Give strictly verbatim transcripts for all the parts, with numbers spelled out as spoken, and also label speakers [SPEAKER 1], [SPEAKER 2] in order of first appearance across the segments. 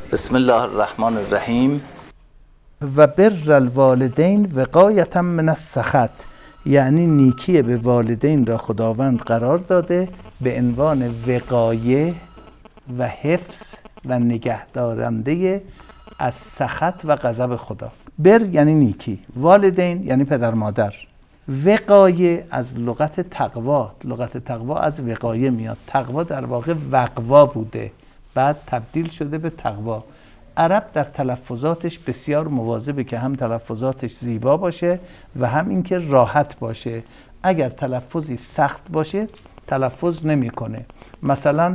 [SPEAKER 1] بسم الله الرحمن الرحیم.
[SPEAKER 2] و بر الوالدین وقایة من السخط، یعنی نیکی به والدین را خداوند قرار داده به عنوان وقایه و حفظ و نگهدارنده از سخط و غضب خدا. بر یعنی نیکی، والدین یعنی پدر مادر. وقایه از لغت تقوا، لغت تقوا از وقایه میاد. تقوا در واقع وقوا بوده، بعد تبدیل شده به تقوا. عرب در تلفظاتش بسیار مواظبه که هم تلفظاتش زیبا باشه و هم اینکه راحت باشه. اگر تلفظی سخت باشه تلفظ نمیکنه. مثلا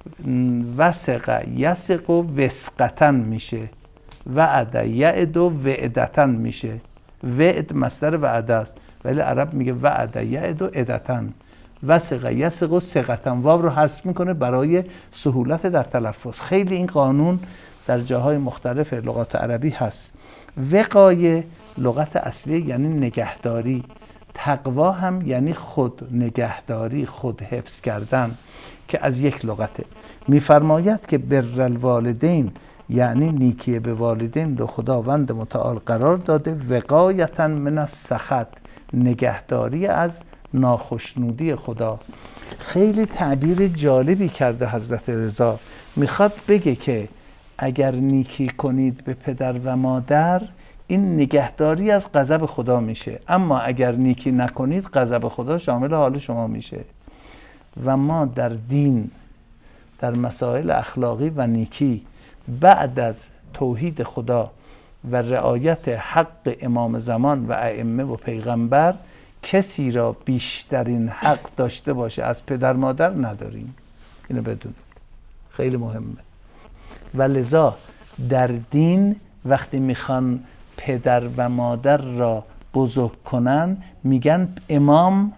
[SPEAKER 2] وثق یثق وثقة میشه، وعد یعد وعدة میشه. وعد مصدر وعده است ولی عرب میگه وعد یعد عدة. وثق یثق ثقة، واو رو حذف میکنه برای سهولت در تلفظ. خیلی این قانون در جاهای مختلف لغات عربی هست. وقایه لغت اصلی یعنی نگهداری. تقوا هم یعنی خود نگهداری، خود حفظ کردن که از یک لغته. میفرماید که بر الوالدین یعنی نیکی به والدین رو خداوند متعال قرار داده وقایة من السخط، نگهداری از ناخشنودی خدا. خیلی تعبیر جالبی کرده حضرت رضا. میخواد بگه که اگر نیکی کنید به پدر و مادر این نگهداری از غضب خدا میشه، اما اگر نیکی نکنید غضب خدا شامل حال شما میشه. و ما در دین در مسائل اخلاقی و نیکی بعد از توحید خدا و رعایت حق امام زمان و ائمه و پیغمبر کسی را بیشترین حق داشته باشه از پدر مادر نداریم. اینو بدونید، خیلی مهمه. و لذا در دین وقتی میخوان پدر و مادر را بزرگ کنن میگن امام،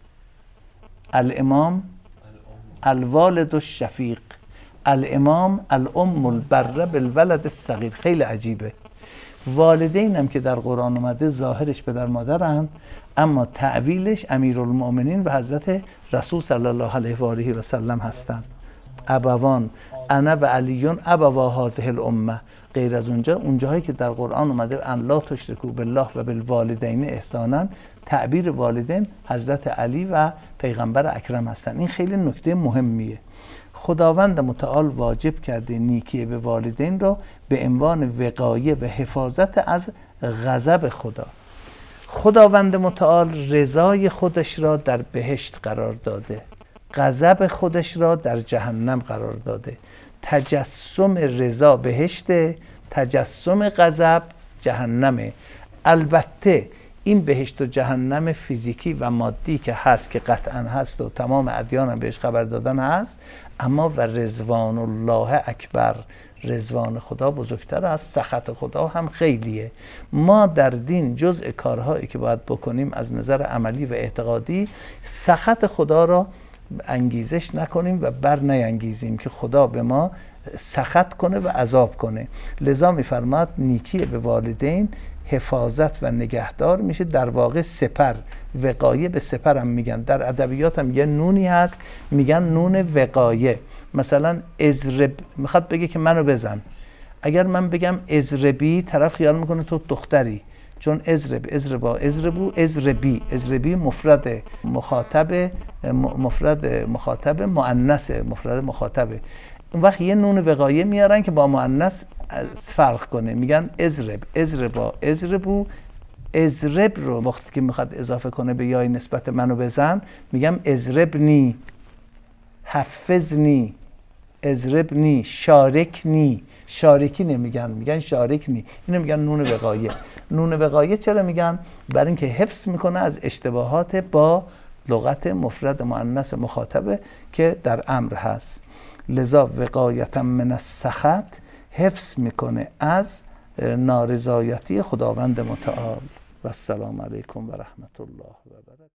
[SPEAKER 2] الامام الوالد الشفیق، الامام الام البره بالولد الصغیر. خیلی عجیبه. والدین هم که در قرآن اومده ظاهرش پدر مادرند، اما تعویلش امیرالمؤمنین و حضرت رسول صلی الله علیه و آله و سلم هستند. ابوان انا و علیون ابوا هذه الامه. غیر از اونجا اونجاهایی که در قرآن اومده ان لا تشرکوا بالله و بالوالدین احسانا، تعبیر والدین حضرت علی و پیغمبر اکرم هستند. این خیلی نکته مهمیه. خداوند متعال واجب کرده نیکی به والدین را به عنوان وقایه و حفاظت از غضب خدا. خداوند متعال رضای خودش را در بهشت قرار داده، غضب خودش را در جهنم قرار داده. تجسم رضا بهشته، تجسم غضب جهنمه. البته این بهشت و جهنم فیزیکی و مادی که هست که قطعا هست و تمام ادیان هم بهش خبر دادن هست، اما و رضوان الله اکبر، رضوان خدا بزرگتر از سخط خدا هم خیلیه. ما در دین جزء کارهایی که باید بکنیم از نظر عملی و اعتقادی سخط خدا را انگیزش نکنیم و بر نینگیزیم که خدا به ما سخط کنه و عذاب کنه. لذا میفرماد نیکی به والدین حفاظت و نگهدار میشه. در واقع سپر، وقایه به سپر هم میگن. در ادبیات هم یه نونی هست میگن نون وقایه. مثلا ازرب میخواد بگه که منو بزن. اگر من بگم ازربی طرف خیال میکنه تو دختری، چون ازرب، ازربا، ازربو، ازربی. ازربی مفرد مخاطب، مفرد مخاطب مؤنث، مفرد مخاطبه. اون وقت یه نون وقایه میارن که با مؤنث فرق کنه، میگن ازرب، ازربا، ازربو. ازرب رو وقتی که میخواد اضافه کنه به یای نسبت منو بزن میگم ازربنی، حفظنی، ازربنی، شارکنی. شارکی نمیگن، میگن شارکنی. اینو میگن نون وقایه. نون وقایه چرا میگن؟ برای اینکه حفظ میکنه از اشتباهات با لغت مفرد مؤنث مخاطبه که در امر هست. لذا وقایة من السخط حفظ میکنه از نارضایتی خداوند متعال. و السلام علیکم و رحمت الله و برکاته.